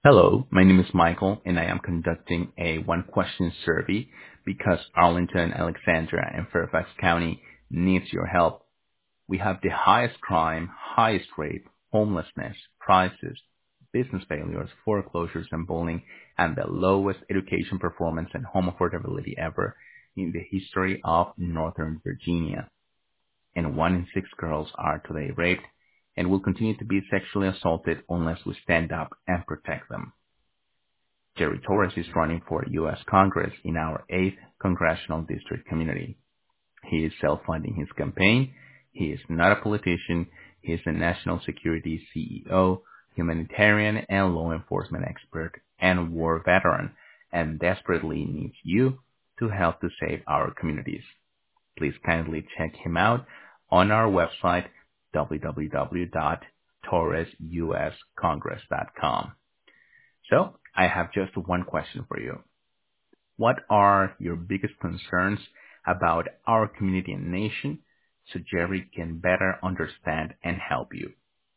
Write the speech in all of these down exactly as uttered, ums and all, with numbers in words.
Hello, my name is Michael, and I am conducting a one-question survey because Arlington, Alexandria, and Fairfax County needs your help. We have the highest crime, highest rape, homelessness, prices, business failures, foreclosures, and bullying, and the lowest education performance and home affordability ever in the history of Northern Virginia. And one in six girls are today raped and will continue to be sexually assaulted unless we stand up and protect them. Jerry Torres is running for U S Congress in our eighth Congressional District community. He is self-funding his campaign. He is not a politician. He is a national security C E O, humanitarian and law enforcement expert, and war veteran, and desperately needs you to help to save our communities. Please kindly check him out on our website, w w w dot torres u s congress dot com. So I have just one question for you. What are your biggest concerns about our community and nation so Jerry can better understand and help you?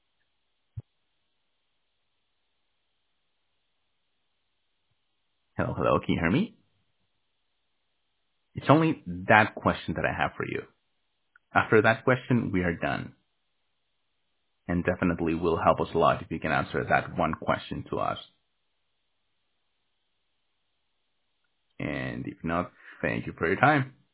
Hello, hello, can you hear me? It's only that question that I have for you. After that question, we are done. And definitely will help us a lot if you can answer that one question to us. And if not, thank you for your time.